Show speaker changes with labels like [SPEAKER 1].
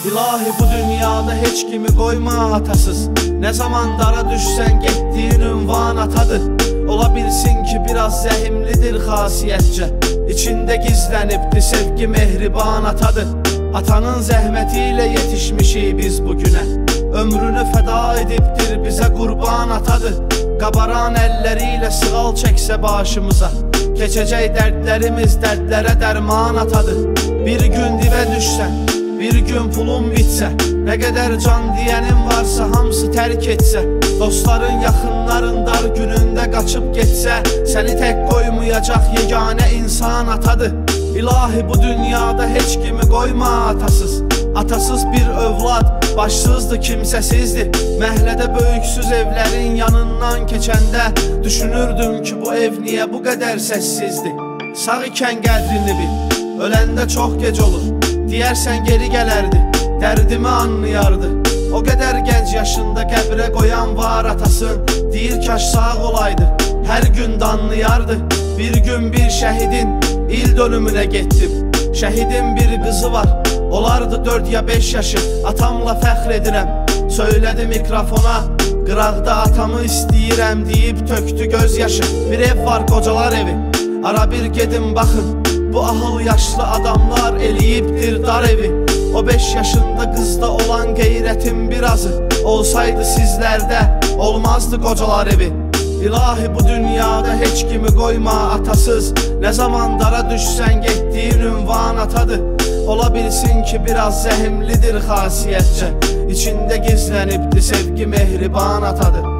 [SPEAKER 1] İlahi bu dünyada heç kimi qoyma atasız. Ne zaman dara düşsen getdiyin ünvan atadır. Ola bilsin ki biraz zəhimlidir xasiyyətcə, İçində gizlənibdir sevgi mehriban atadır. Atanın zəhmətiyle yetişmişik biz bugünə, Ömrünü fəda edibdir bizə qurban atadır. Qabaran əlləriyle sığal çəksə başımıza, Keçəcək dərdlərimiz dərdlərə dərman atadır. Bir gün divə düşsən, bir gün pulun bitsə, Nə qədər can deyənin varsa hamısı tərk etsə, Dostların yaxınların dar günündə qaçıb getsə, Səni tək qoymayacaq yeganə insan atadır. İlahi bu dünyada heç kimi qoyma atasız. Atasız bir övlad başsızdır, kimsəsizdir. Məhlədə böyüksüz evlərin yanından keçəndə Düşünürdüm ki bu ev niyə bu qədər səssizdir. Sağ ikən qədrini bil, öləndə çox gec olur. Deyərsən geri gələrdi, dərdimi anlayardı. O qədər gənc yaşında qəbrə qoyan var atasın, Deyir kaş sağ olaydı, hər gün danlayardı. Bir gün bir şəhidin il dönümünə getdim. Şəhidin bir qızı var, olardı 4 ya 5 yaşı. Atamla fəxr edirəm, söylədi mikrofona, Qıraqda atamı istəyirəm deyib töktü göz yaşı. Bir ev var qocalar evi, ara bir gedin baxın. Bu ahıl yaşlı adamlar eləyibdir dar evi. O 5 yaşında qızda olan qeyrətin birazı olsaydı sizlərdə olmazdı qocalar evi. İlahi bu dünyada heç kimi qoyma atasız. Ne zaman dara düşsən getdiyin ünvan atadır. Ola bilsin ki biraz zəhimlidir xasiyyətcə, İçində gizlənibdir sevgi mehriban atadır.